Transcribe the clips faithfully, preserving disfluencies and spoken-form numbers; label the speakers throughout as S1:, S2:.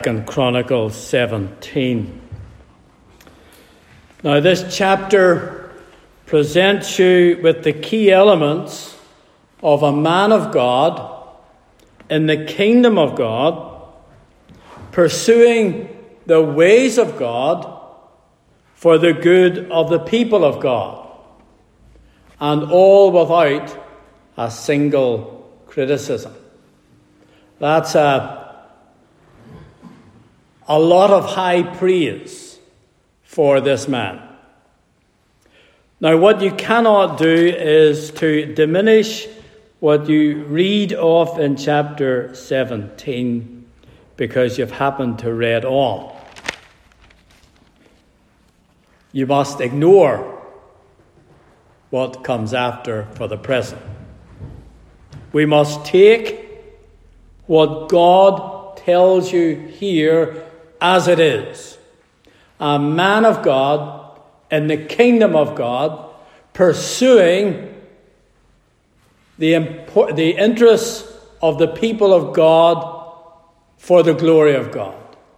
S1: Second Chronicles seventeen. Now this chapter presents you with the key elements of a man of God in the kingdom of God, pursuing the ways of God for the good of the people of God, and all without a single criticism. That's a A lot of high praise for this man. Now, what you cannot do is to diminish what you read of in chapter seventeen because you've happened to read on. You must ignore what comes after for the present. We must take what God tells you here as it is. A man of God in the kingdom of God, pursuing the, import, the interests of the people of God for the glory of God.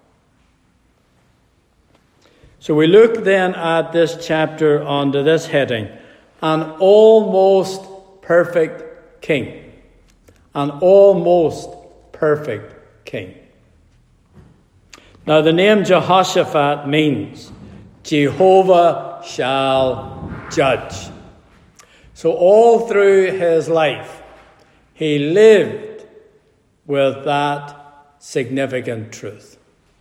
S1: So we look then at this chapter under this heading, an almost perfect king. An almost perfect king. Now the name Jehoshaphat means Jehovah shall judge. So all through his life, he lived with that significant truth.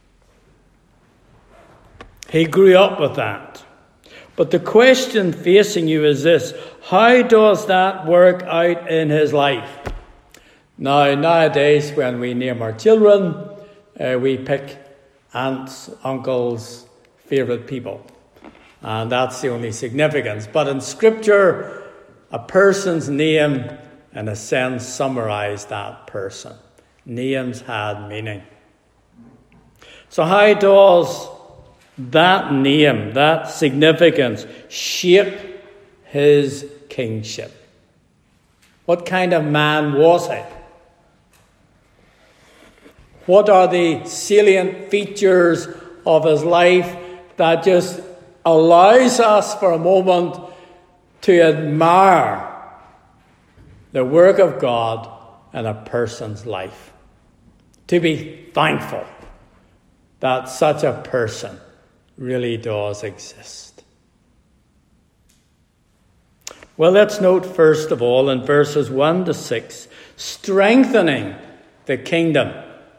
S1: He grew up with that. But the question facing you is this: how does that work out in his life? Now, nowadays, when we name our children, uh, we pick aunts, uncles, favourite people. And that's the only significance. But in Scripture, a person's name, in a sense, summarised that person. Names had meaning. So how does that name, that significance, shape his kingship? What kind of man was he? What are the salient features of his life that just allows us for a moment to admire the work of God in a person's life? To be thankful that such a person really does exist. Well, let's note first of all in verses one to six, strengthening the kingdom.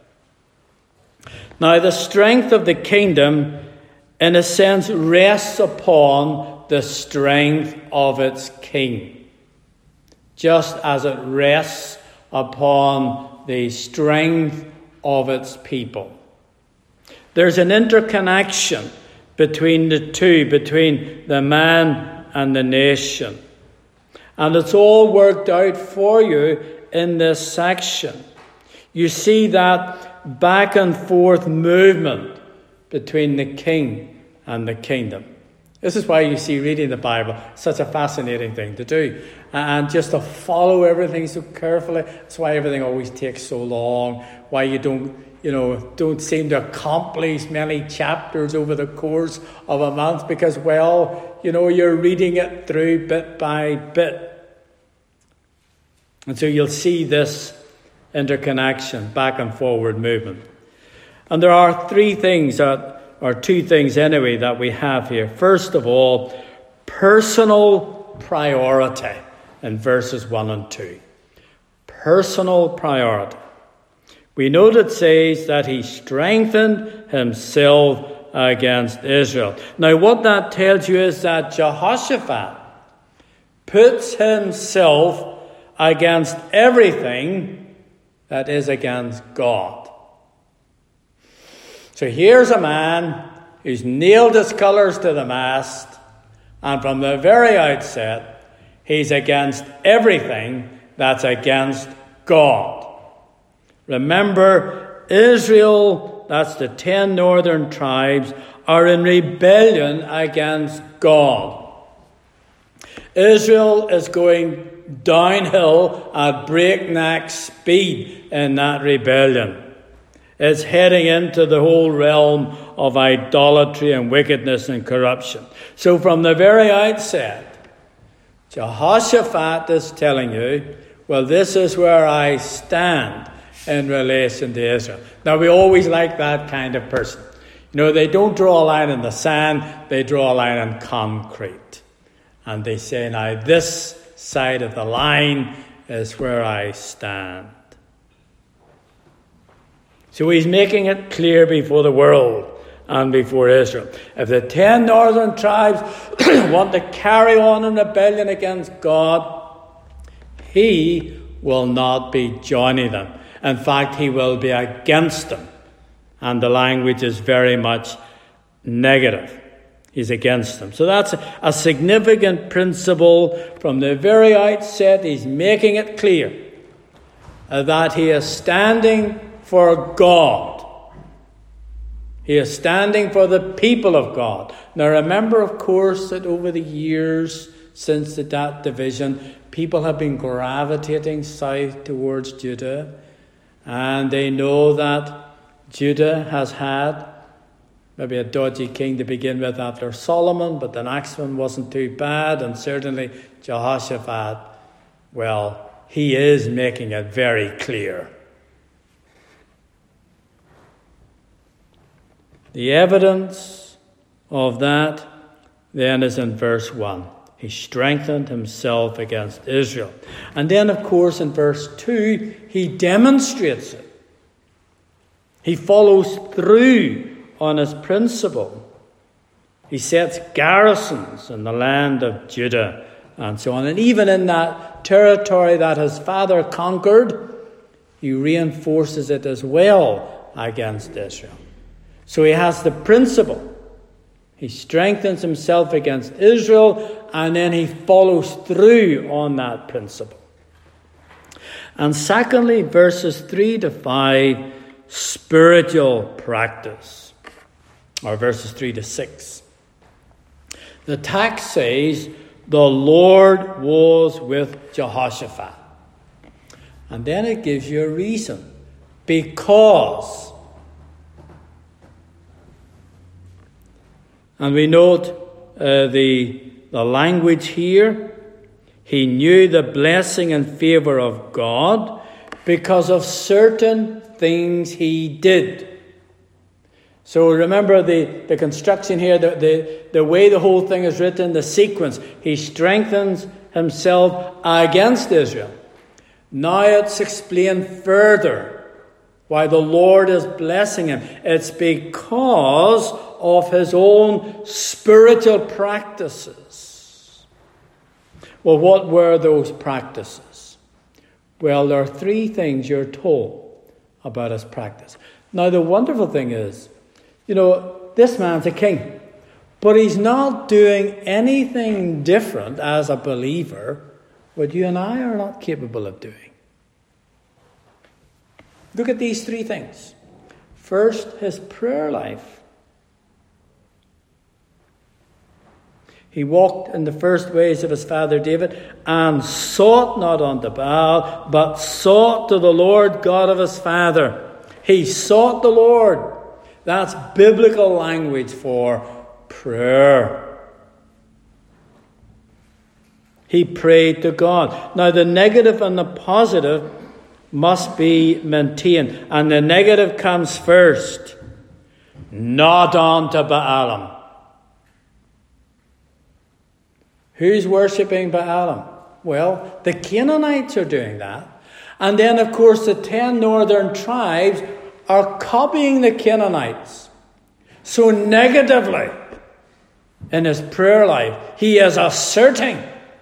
S1: Now, the strength of the kingdom, in a sense, rests upon the strength of its king, just as it rests upon the strength of its people. There's an interconnection between the two, between the man and the nation. And it's all worked out for you in this section. You see that back and forth movement between the king and the kingdom. This is why you see reading the Bible such a fascinating thing to do. And just to follow everything so carefully. That's why everything always takes so long. Why you don't, you know, don't seem to accomplish many chapters over the course of a month. Because, well, you know, you're reading it through bit by bit. And so you'll see this interconnection, back and forward movement. And there are three things, that, or two things anyway, that we have here. First of all, personal priority in verses one and two. Personal priority. We note it says that he strengthened himself against Israel. Now what that tells you is that Jehoshaphat puts himself against everything that is against God. So here's a man who's nailed his colours to the mast, and from the very outset, he's against everything that's against God. Remember, Israel, that's the ten northern tribes, are in rebellion against God. Israel is going downhill at breakneck speed in that rebellion. It's heading into the whole realm of idolatry and wickedness and corruption. So from the very outset, Jehoshaphat is telling you, well, this is where I stand in relation to Israel. Now, we always like that kind of person. You know, they don't draw a line in the sand, they draw a line in concrete. And they say, now, this side of the line is where I stand. So he's making it clear before the world and before Israel. If the ten northern tribes want to carry on in rebellion against God, he will not be joining them. In fact, he will be against them. And the language is very much negative. He's against them. So that's a significant principle from the very outset. He's making it clear that he is standing for God. He is standing for the people of God. Now remember, of course, that over the years since the, that division, people have been gravitating south towards Judah. And they know that Judah has had maybe a dodgy king to begin with after Solomon, but the next one wasn't too bad. And certainly Jehoshaphat, well, he is making it very clear. The evidence of that then is in verse one. He strengthened himself against Israel. And then, of course, in verse two, he demonstrates it. He follows through on his principle. He sets garrisons in the land of Judah and so on. And even in that territory that his father conquered, he reinforces it as well against Israel. So he has the principle. He strengthens himself against Israel, and then he follows through on that principle. And secondly, verses three to five, spiritual practice. Or verses three to six. The text says, the Lord was with Jehoshaphat. And then it gives you a reason. Because. And we note uh, the, the language here. He knew the blessing and favour of God because of certain things he did. So remember the, the construction here, the, the, the way the whole thing is written, the sequence. He strengthens himself against Israel. Now it's explained further why the Lord is blessing him. It's because of his own spiritual practices. Well, what were those practices? Well, there are three things you're told about his practice. Now, the wonderful thing is, you know, this man's a king, but he's not doing anything different as a believer what you and I are not capable of doing. Look at these three things. First, his prayer life. He walked in the first ways of his father David and sought not unto Baal, but sought to the Lord God of his father. He sought the Lord. That's biblical language for prayer. He prayed to God. Now the negative and the positive must be maintained. And the negative comes first. Not unto Baalim. Who's worshipping Baalim? Well, the Canaanites are doing that. And then, of course, the ten northern tribes are copying the Canaanites. So negatively, in his prayer life, he is asserting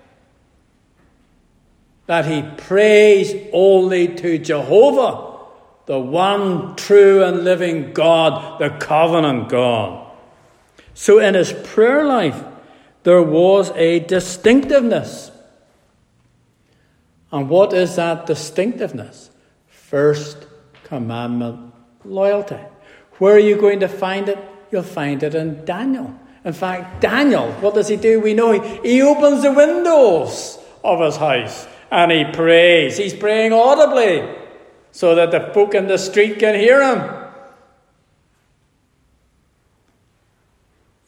S1: that he prays only to Jehovah, the one true and living God, the covenant God. So in his prayer life, there was a distinctiveness. And what is that distinctiveness? First commandment, loyalty. Where are you going to find it? You'll find it in Daniel. In fact, Daniel, what does he do? We know he, he opens the windows of his house and he prays. He's praying audibly so that the folk in the street can hear him.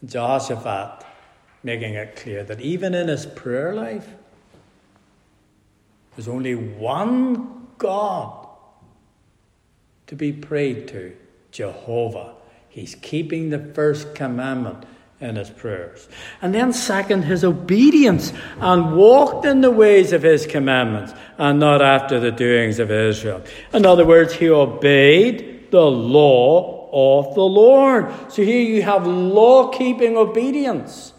S1: Jehoshaphat making it clear that even in his prayer life, there's only one God to be prayed to, Jehovah. He's keeping the first commandment in his prayers. And then second, his obedience, and walked in the ways of his commandments and not after the doings of Israel. In other words, he obeyed the law of the Lord. So here you have law-keeping obedience.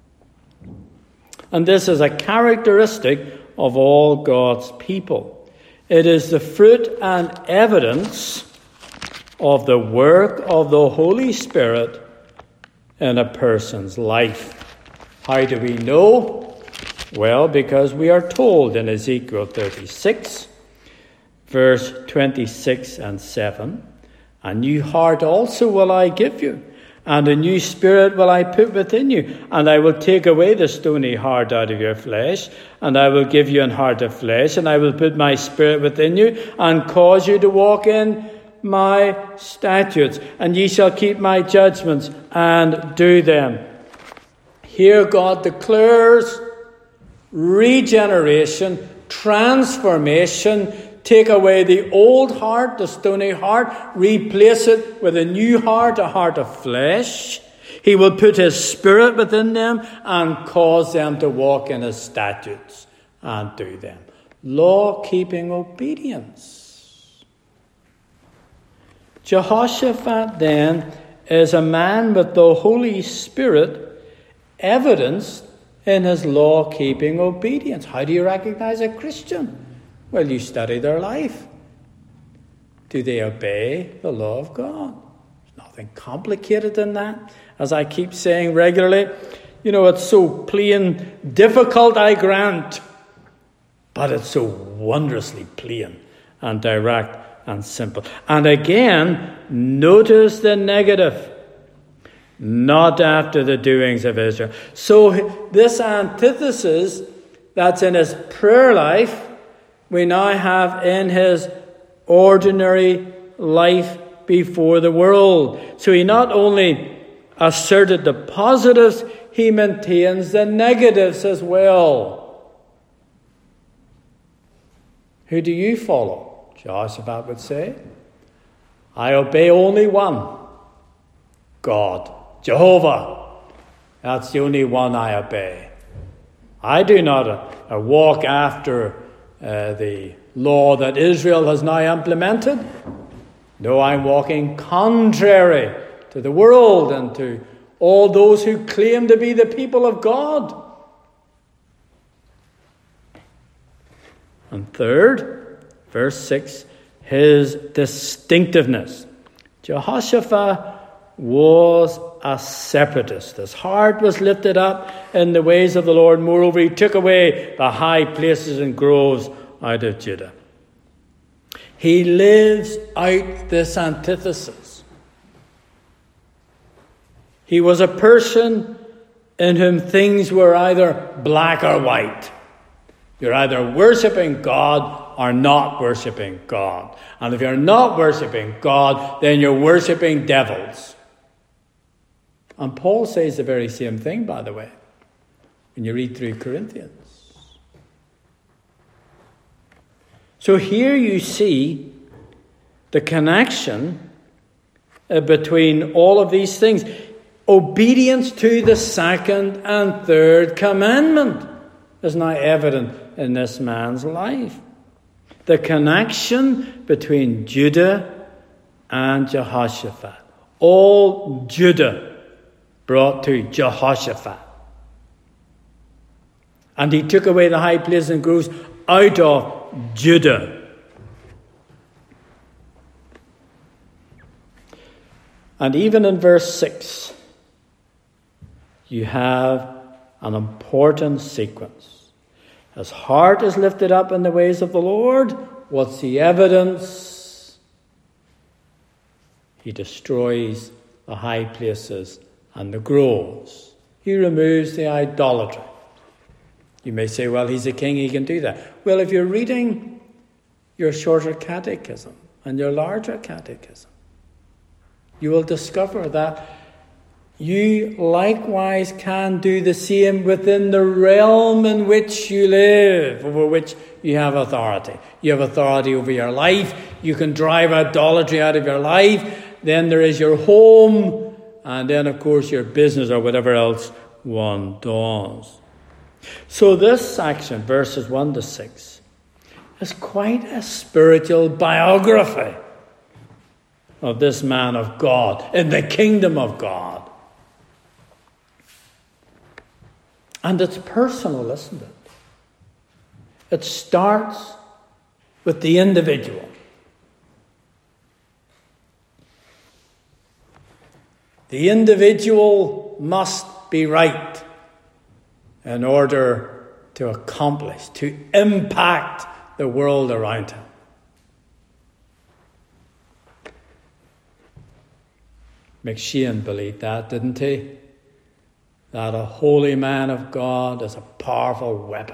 S1: And this is a characteristic of all God's people. It is the fruit and evidence of the work of the Holy Spirit in a person's life. How do we know? Well, because we are told in Ezekiel thirty-six, verse twenty-six and seven, "A new heart also will I give you, and a new spirit will I put within you, and I will take away the stony heart out of your flesh, and I will give you an heart of flesh, and I will put my spirit within you, and cause you to walk in my statutes, and ye shall keep my judgments and do them." Here God declares regeneration, transformation. Take away the old heart, the stony heart, replace it with a new heart, a heart of flesh. He will put his spirit within them and cause them to walk in his statutes and do them. Law-keeping obedience. Jehoshaphat then is a man with the Holy Spirit evidenced in his law-keeping obedience. How do you recognize a Christian? Well, you study their life. Do they obey the law of God? There's nothing complicated in that. As I keep saying regularly, you know, it's so plain, difficult, I grant, but it's so wondrously plain and direct and simple. And again, notice the negative. Not after the doings of Israel. So this antithesis that's in his prayer life, we now have in his ordinary life before the world. So he not only asserted the positives, he maintains the negatives as well. Who do you follow? Jehoshaphat would say, I obey only one, God, Jehovah. That's the only one I obey. I do not uh, uh, walk after uh, the law that Israel has now implemented. No, I'm walking contrary to the world and to all those who claim to be the people of God. And third, verse six, his distinctiveness. Jehoshaphat was a separatist. His heart was lifted up in the ways of the Lord. Moreover, he took away the high places and groves out of Judah. He lives out this antithesis. He was a person in whom things were either black or white. You're either worshipping God or not worshipping God. And if you're not worshipping God, then you're worshipping devils. And Paul says the very same thing, by the way, when you read through Corinthians. So here you see the connection uh, between all of these things. Obedience to the second and third commandment is now evident in this man's life. The connection between Judah and Jehoshaphat. All Judah brought to Jehoshaphat. And he took away the high places and groves out of Judah. And even in verse six, you have an important sequence. His heart is lifted up in the ways of the Lord. What's the evidence? He destroys the high places and the groves. He removes the idolatry. You may say, well, he's a king, he can do that. Well, if you're reading your shorter catechism and your larger catechism, you will discover that you likewise can do the same within the realm in which you live, over which you have authority. You have authority over your life. You can drive idolatry out of your life. Then there is your home. And then, of course, your business or whatever else one does. So this section, verses one to six, is quite a spiritual biography of this man of God in the kingdom of God. And it's personal, isn't it? It starts with the individual. The individual must be right in order to accomplish, to impact the world around him. McShane believed that, didn't he? That a holy man of God is a powerful weapon.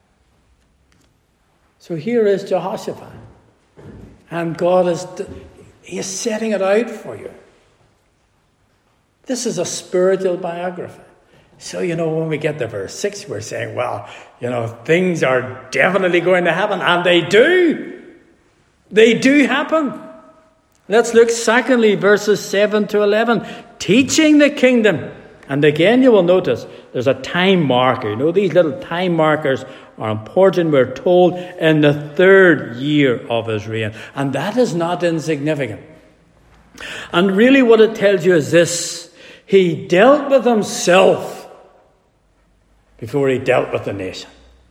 S1: So here is Jehoshaphat. And God is, he is setting it out for you. This is a spiritual biography. So, you know, when we get to verse six, we're saying, well, you know, things are definitely going to happen. And they do. They do happen. Let's look secondly, verses seven to eleven. Teaching the kingdom. And again, you will notice there's a time marker. You know, these little time markers are important. We're told in the third year of his reign. And that is not insignificant. And really what it tells you is this. He dealt with himself before he dealt with the nation.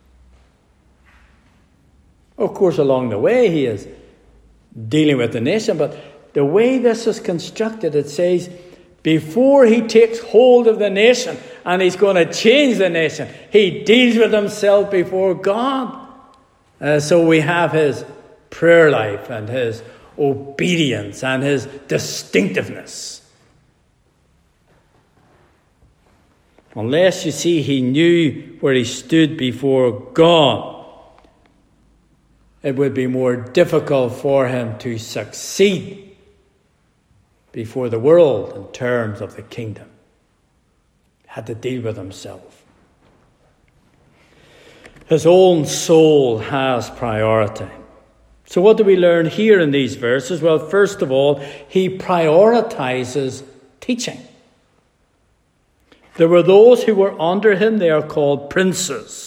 S1: Of course, along the way, he is dealing with the nation. But the way this is constructed, it says, before he takes hold of the nation and he's going to change the nation, he deals with himself before God. Uh, so we have his prayer life and his obedience and his distinctiveness. Unless, you see, he knew where he stood before God, it would be more difficult for him to succeed before the world in terms of the kingdom. He had to deal with himself. His own soul has priority. So what do we learn here in these verses? Well, first of all, he prioritizes teaching. There were those who were under him. They are called princes.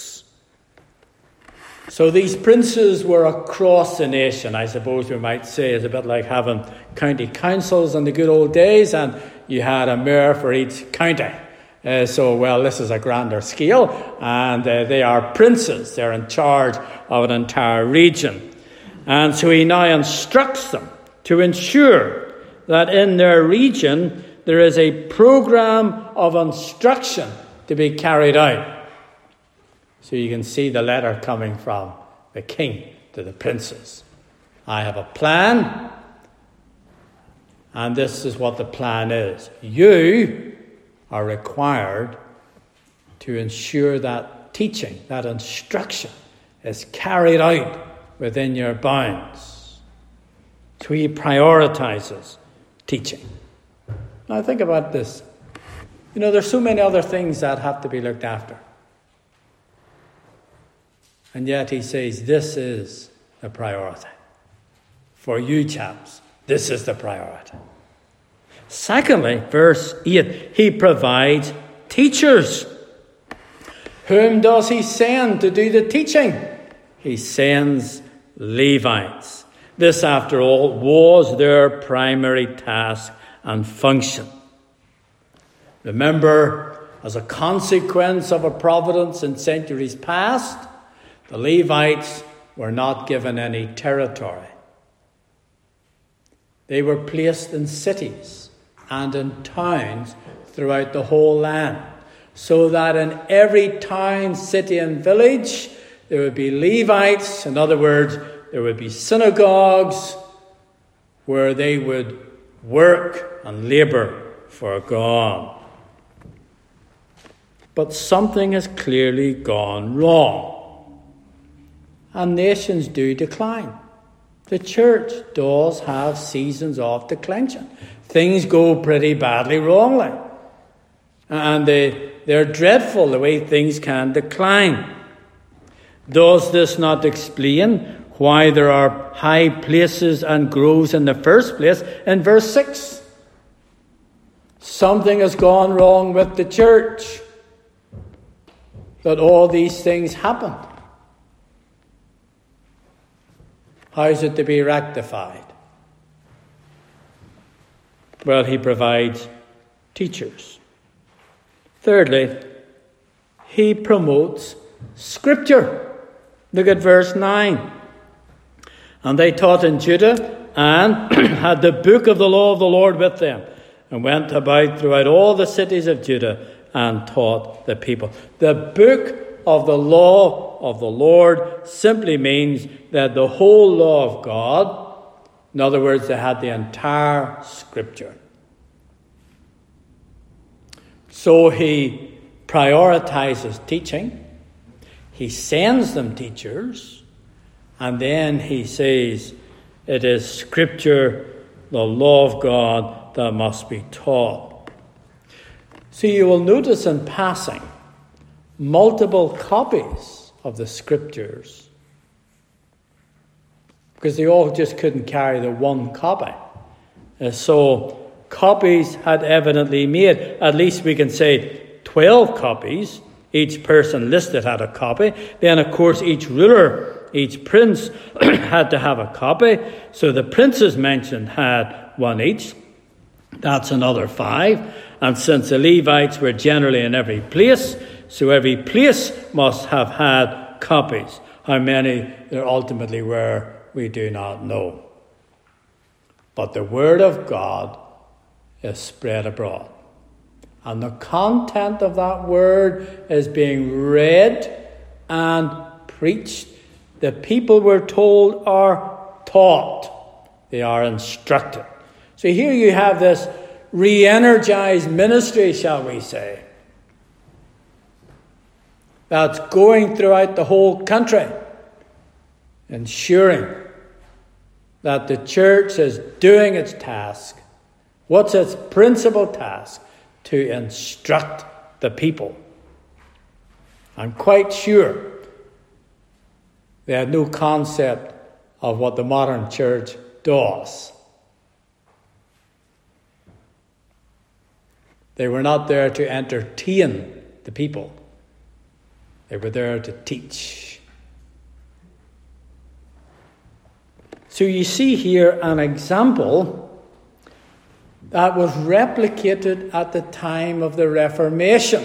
S1: So these princes were across the nation, I suppose we might say. It's a bit like having county councils in the good old days, and you had a mayor for each county. Uh, so, well, this is a grander scale, and uh, they are princes. They're in charge of an entire region. And so he now instructs them to ensure that in their region there is a program of instruction to be carried out. So you can see the letter coming from the king to the princes. I have a plan, and this is what the plan is. You are required to ensure that teaching, that instruction, is carried out within your bounds. So he prioritizes teaching. Now think about this. You know, there's so many other things that have to be looked after. And yet he says, this is the priority. For you chaps, this is the priority. Secondly, verse eight, he provides teachers. Whom does he send to do the teaching? He sends Levites. This, after all, was their primary task and function. Remember, as a consequence of a providence in centuries past, the Levites were not given any territory. They were placed in cities and in towns throughout the whole land, so that in every town, city and village, there would be Levites. In other words, there would be synagogues where they would work and labour for God. But something has clearly gone wrong. And nations do decline. The church does have seasons of declension. Things go pretty badly wrongly. And they, they're dreadful the way things can decline. Does this not explain why there are high places and groves in the first place in verse six? Something has gone wrong with the church, that all these things happened. How is it to be rectified? Well, he provides teachers. Thirdly, he promotes Scripture. Look at verse nine. And they taught in Judah and had the book of the law of the Lord with them, and went about throughout all the cities of Judah and taught the people. The book of the law of the Lord simply means that the whole law of God, in other words, they had the entire Scripture. So he prioritizes teaching. He sends them teachers. And then he says, it is Scripture, the law of God, that must be taught. So you will notice in passing multiple copies of the Scriptures, because they all just couldn't carry the one copy. And so copies had evidently made, at least we can say twelve copies. Each person listed had a copy. Then, of course, each ruler, each prince had to have a copy. So the princes mentioned had one each. That's another five. And since the Levites were generally in every place, so every place must have had copies. How many there ultimately were, we do not know. But the word of God is spread abroad. And the content of that word is being read and preached. The people, we're told, are taught. They are instructed. So here you have this re-energized ministry, shall we say, that's going throughout the whole country, ensuring that the church is doing its task. What's its principal task? To instruct the people. I'm quite sure they had no concept of what the modern church does. They were not there to entertain the people. They were there to teach. So you see here an example that was replicated at the time of the Reformation.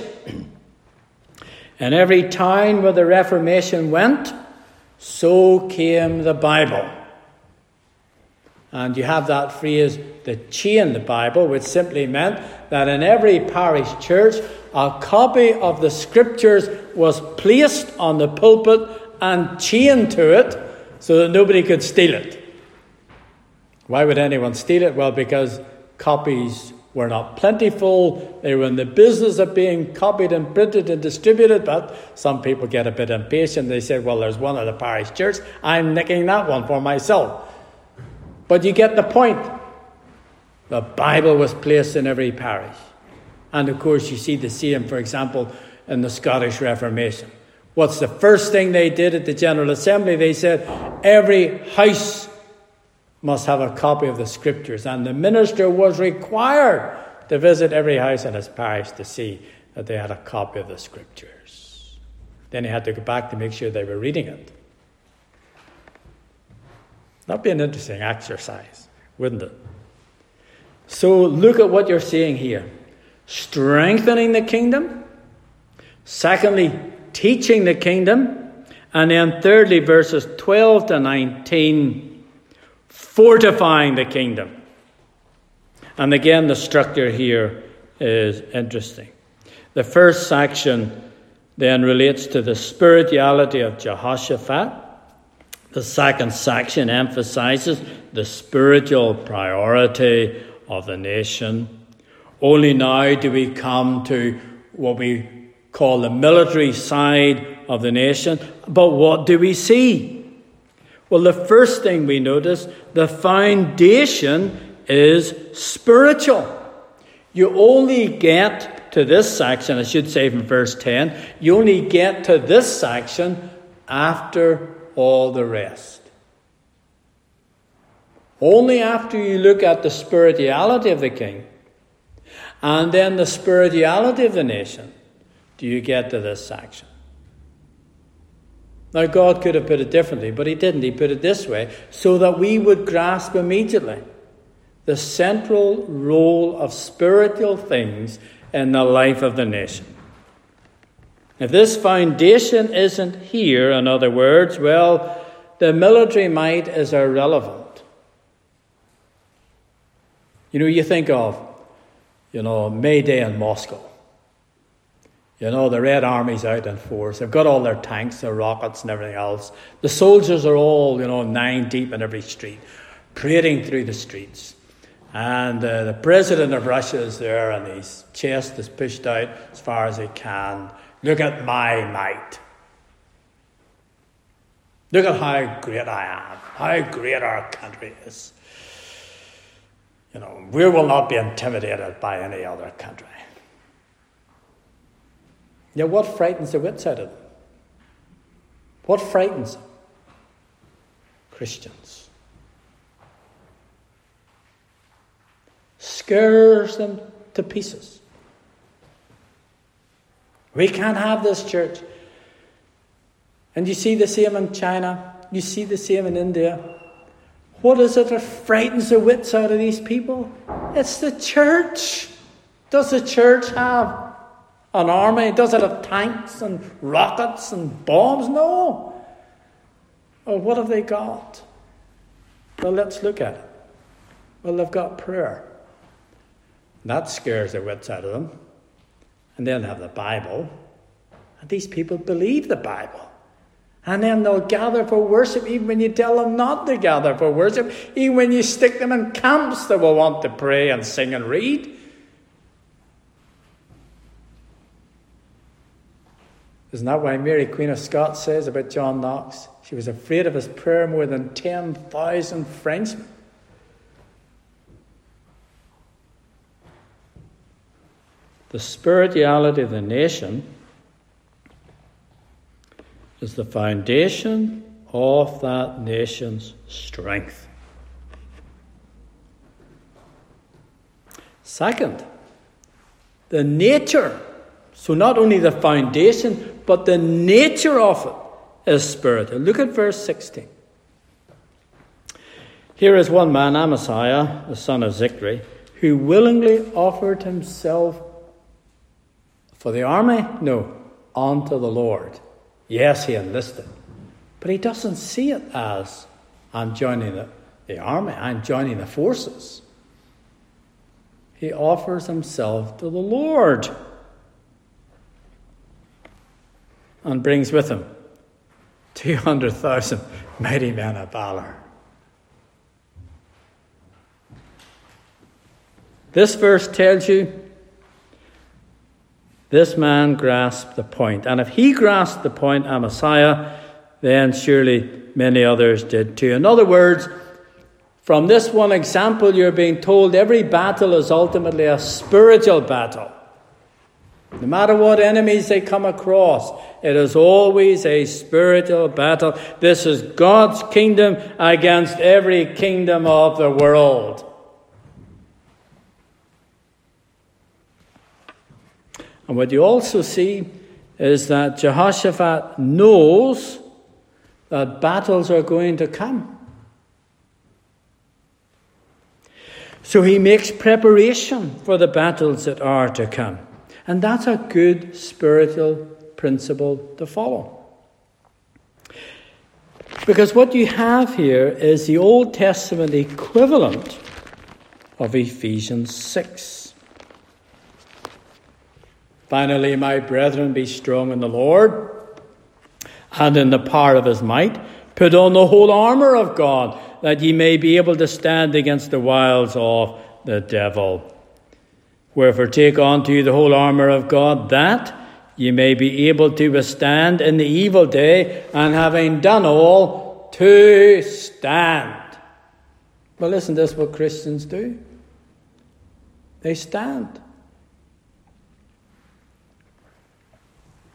S1: In every town where the Reformation went, so came the Bible. And you have that phrase, the chain the Bible, which simply meant that in every parish church, a copy of the Scriptures was placed on the pulpit and chained to it so that nobody could steal it. Why would anyone steal it? Well, because copies were not plentiful. They were in the business of being copied and printed and distributed, but some people get a bit impatient. They say, well, there's one at the parish church. I'm nicking that one for myself. But you get the point. The Bible was placed in every parish. And of course, you see the same, for example, in the Scottish Reformation. What's the first thing they did at the General Assembly? They said, every house must have a copy of the Scriptures. And the minister was required to visit every house in his parish to see that they had a copy of the Scriptures. Then he had to go back to make sure they were reading it. That'd be an interesting exercise, wouldn't it? So look at what you're seeing here. Strengthening the kingdom. Secondly, teaching the kingdom. And then thirdly, verses twelve to nineteen, fortifying the kingdom. And again, the structure here is interesting. The first section then relates to the spirituality of Jehoshaphat. The second section emphasizes the spiritual priority of the nation. Only now do we come to what we call the military side of the nation. But what do we see? Well, the first thing we notice, the foundation is spiritual. You only get to this section, I should say from verse ten, you only get to this section after all the rest. Only after you look at the spirituality of the king and then the spirituality of the nation do you get to this section. Now, God could have put it differently, but he didn't. He put it this way so that we would grasp immediately the central role of spiritual things in the life of the nation. If this foundation isn't here, in other words, well, the military might is irrelevant. You know, you think of, you know, May Day in Moscow. You know, the Red Army's out in force. They've got all their tanks, their rockets and everything else. The soldiers are all, you know, nine deep in every street, parading through the streets. And uh, the president of Russia is there and his chest is pushed out as far as he can. Look at my might. Look at how great I am, how great our country is. You know, we will not be intimidated by any other country. Now, what frightens the wits out of them? What frightens them? Christians. Scares them to pieces. We can't have this church. And you see the same in China. You see the same in India. What is it that frightens the wits out of these people? It's the church. Does the church have an army? Does it have tanks and rockets and bombs? No. Well, what have they got? Well, let's look at it. Well, they've got prayer. That scares the wits out of them. And then they have the Bible. And these people believe the Bible. And then they'll gather for worship even when you tell them not to gather for worship. Even when you stick them in camps, they will want to pray and sing and read. Isn't that why Mary, Queen of Scots, says about John Knox? She was afraid of his prayer more than ten thousand Frenchmen. The spirituality of the nation is the foundation of that nation's strength. Second, the nature. So not only the foundation, but the nature of it is spiritual. Look at verse sixteen. Here is one man, Amaziah, the son of Zichri, who willingly offered himself for the army? No, unto the Lord. Yes, he enlisted. But he doesn't see it as, I'm joining the, the army, I'm joining the forces. He offers himself to the Lord. And brings with him two hundred thousand mighty men of valor. This verse tells you this man grasped the point. And if he grasped the point, Amaziah, then surely many others did too. In other words, from this one example, you're being told every battle is ultimately a spiritual battle. No matter what enemies they come across, it is always a spiritual battle. This is God's kingdom against every kingdom of the world. And what you also see is that Jehoshaphat knows that battles are going to come. So he makes preparation for the battles that are to come. And that's a good spiritual principle to follow. Because what you have here is the Old Testament equivalent of Ephesians six. Finally, my brethren, be strong in the Lord and in the power of his might. Put on the whole armour of God, that ye may be able to stand against the wiles of the devil. Wherefore take unto you the whole armour of God, that ye may be able to withstand in the evil day, and having done all, to stand. Well, isn't this what Christians do? They stand.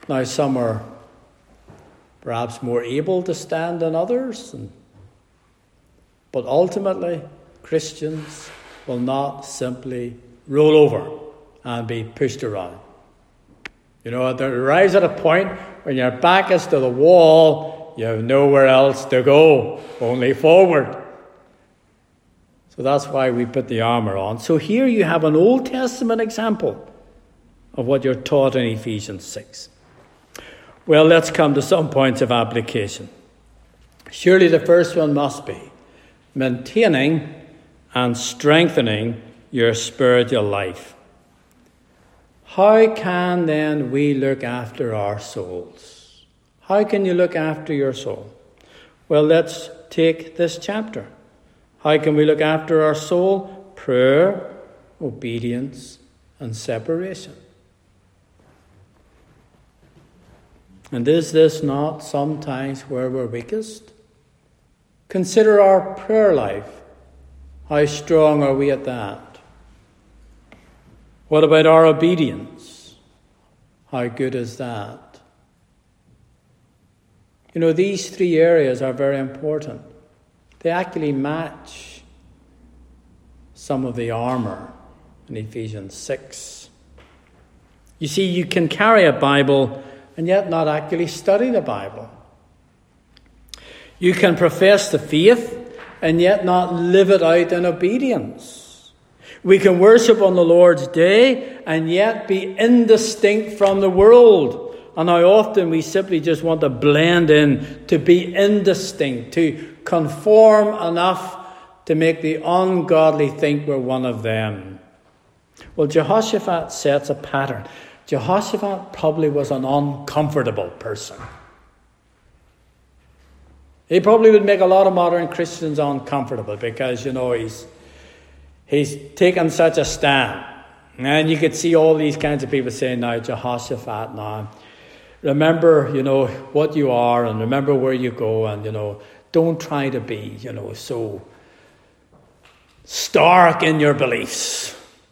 S1: Now, some are perhaps more able to stand than others, and, but ultimately, Christians will not simply roll over and be pushed around. You know, there arrives at a point when your back is to the wall, you have nowhere else to go, only forward. So that's why we put the armour on. So here you have an Old Testament example of what you're taught in Ephesians six. Well, let's come to some points of application. Surely the first one must be maintaining and strengthening your spiritual life. How can then we look after our souls? How can you look after your soul? Well, let's take this chapter. How can we look after our soul? Prayer, obedience, and separation. And is this not sometimes where we're weakest? Consider our prayer life. How strong are we at that? What about our obedience? How good is that? You know, these three areas are very important. They actually match some of the armour in Ephesians six. You see, you can carry a Bible and yet not actually study the Bible. You can profess the faith and yet not live it out in obedience. We can worship on the Lord's day and yet be indistinct from the world. And how often we simply just want to blend in, to be indistinct, to conform enough to make the ungodly think we're one of them. Well, Jehoshaphat sets a pattern. Jehoshaphat probably was an uncomfortable person. He probably would make a lot of modern Christians uncomfortable because, you know, he's he's taken such a stand. And you could see all these kinds of people saying, now, Jehoshaphat, now, remember, you know, what you are and remember where you go and, you know, don't try to be, you know, so stark in your beliefs.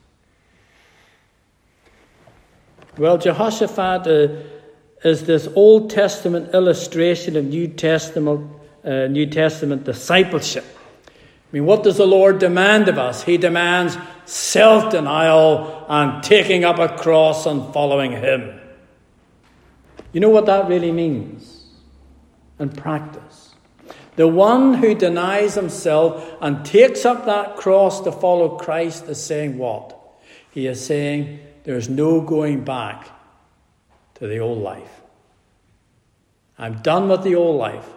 S1: Well, Jehoshaphat uh, is this Old Testament illustration of New Testament uh, New Testament discipleship. I mean, what does the Lord demand of us? He demands self-denial and taking up a cross and following Him. You know what that really means in practice? The one who denies himself and takes up that cross to follow Christ is saying what? He is saying there's no going back to the old life. I'm done with the old life.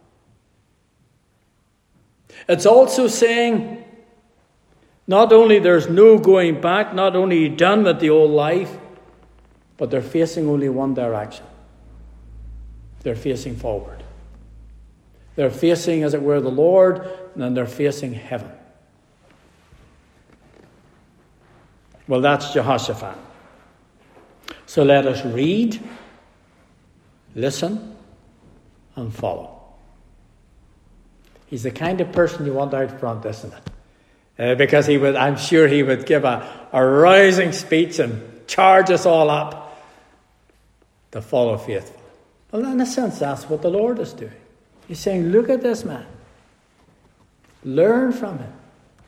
S1: It's also saying not only there's no going back, not only are you done with the old life, but they're facing only one direction. They're facing forward. They're facing, as it were, the Lord, and then they're facing heaven. Well, that's Jehoshaphat. So let us read, listen, and follow. He's the kind of person you want out front, isn't it? Uh, because he would, I'm sure he would give a, a rousing speech and charge us all up to follow faithful. Well, in a sense, that's what the Lord is doing. He's saying, look at this man. Learn from him.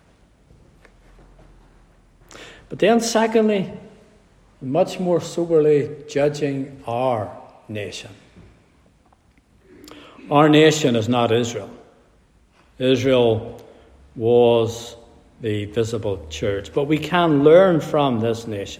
S1: But then secondly, much more soberly judging our nation. Our nation is not Israel. Israel was the visible church. But we can learn from this nation.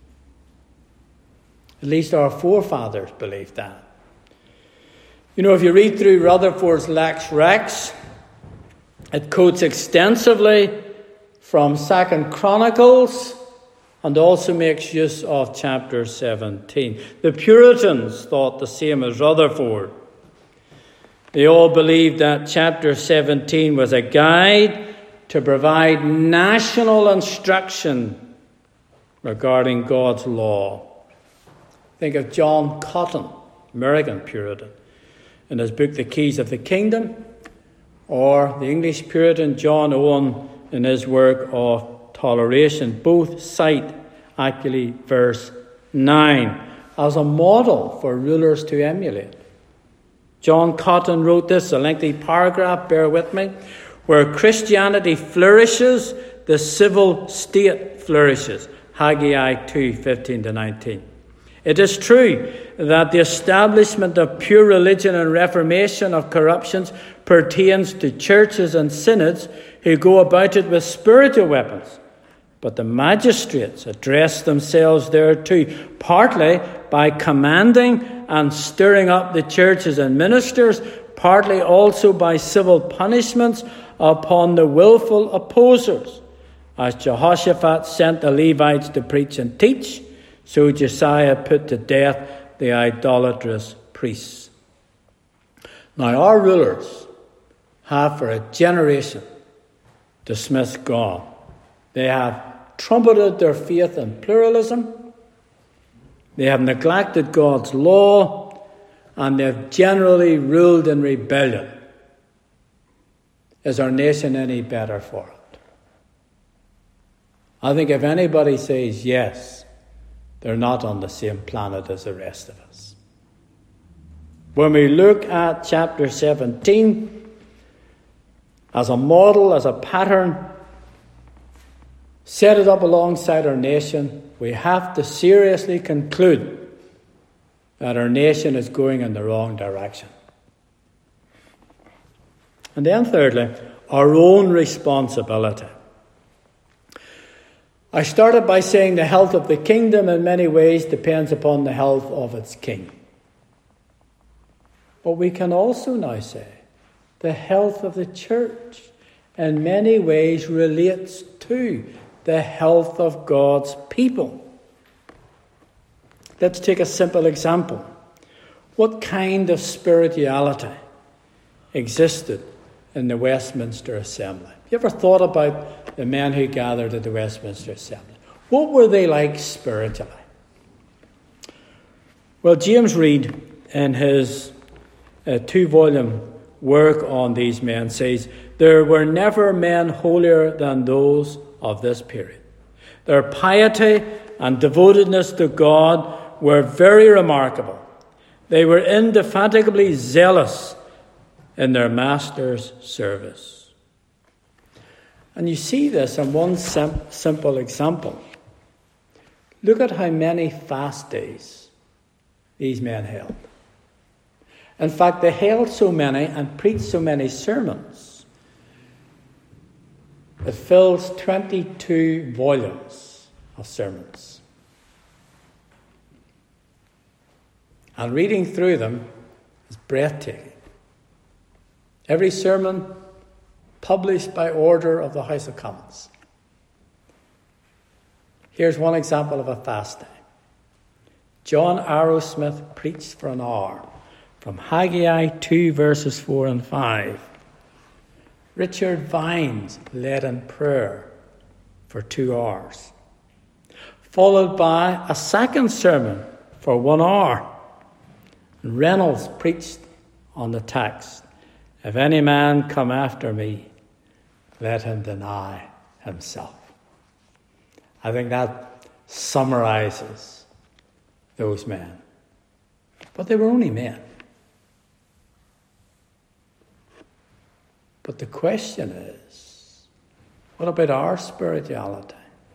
S1: At least our forefathers believed that. You know, if you read through Rutherford's Lex Rex, it quotes extensively from Second Chronicles and also makes use of chapter seventeen. The Puritans thought the same as Rutherford. They all believed that chapter seventeen was a guide to provide national instruction regarding God's law. Think of John Cotton, American Puritan, in his book The Keys of the Kingdom, or the English Puritan John Owen in his work of Toleration. Both cite actually verse nine. as a model for rulers to emulate. John Cotton wrote this, a lengthy paragraph, bear with me. Where Christianity flourishes, the civil state flourishes. Haggai two, fifteen to nineteen. It is true that the establishment of pure religion and reformation of corruptions pertains to churches and synods who go about it with spiritual weapons. But the magistrates address themselves there too, partly by commanding and stirring up the churches and ministers, partly also by civil punishments upon the willful opposers. As Jehoshaphat sent the Levites to preach and teach, so Josiah put to death the idolatrous priests. Now our rulers have for a generation dismissed God. They have trumpeted their faith in pluralism. They have neglected God's law, and they have generally ruled in rebellion. Is our nation any better for it? I think if anybody says yes, they're not on the same planet as the rest of us. When we look at chapter seventeen as a model, as a pattern, set it up alongside our nation, we have to seriously conclude that our nation is going in the wrong direction. And then thirdly, our own responsibility. I started by saying the health of the kingdom in many ways depends upon the health of its king. But we can also now say the health of the church in many ways relates to the health of God's people. Let's take a simple example. What kind of spirituality existed in the Westminster Assembly? You ever thought about the men who gathered at the Westminster Assembly? What were they like spiritually? Well, James Reed, in his uh, two-volume work on these men, says, there were never men holier than those of this period. Their piety and devotedness to God were very remarkable. They were indefatigably zealous in their master's service. And you see this in one sim- simple example. Look at how many fast days these men held. In fact, they held so many and preached so many sermons. It fills twenty-two volumes of sermons. And reading through them is breathtaking. Every sermon published by order of the House of Commons. Here's one example of a fast day. John Arrowsmith preached for an hour from Haggai two verses four and five. Richard Vines led in prayer for two hours, followed by a second sermon for one hour. Reynolds preached on the text, if any man come after me, let him deny himself. I think that summarizes those men. But they were only men. But the question is, what about our spirituality?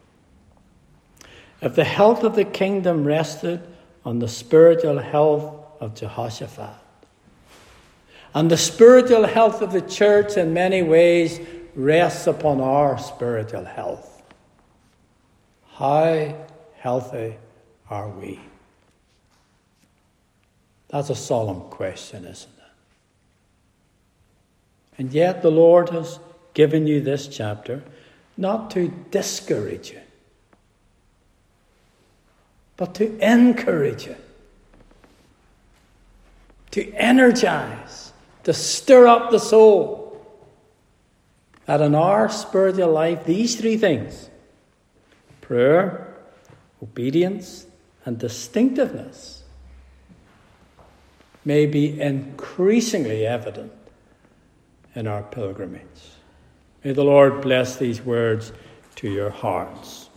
S1: If the health of the kingdom rested on the spiritual health of Jehoshaphat, and the spiritual health of the church in many ways rests upon our spiritual health, how healthy are we? That's a solemn question, isn't it? And yet the Lord has given you this chapter not to discourage you, but to encourage you, to energize, to stir up the soul. That in our spiritual life, these three things, prayer, obedience, and distinctiveness, may be increasingly evident in our pilgrimage. May the Lord bless these words to your hearts.